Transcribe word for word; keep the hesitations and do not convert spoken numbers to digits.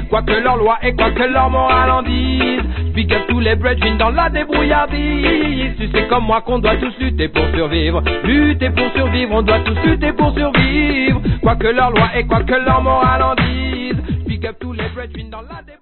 quoi que leur loi et quoi que leur morale en dise. Big up tous les breadwins dans la débrouillardise. Tu sais comme moi qu'on doit tous lutter pour survivre. Lutter pour survivre, on doit tous lutter pour survivre. Quoi que leur loi et quoi que leur morale en dise. Big up tous les breadwins dans la débrouillardise.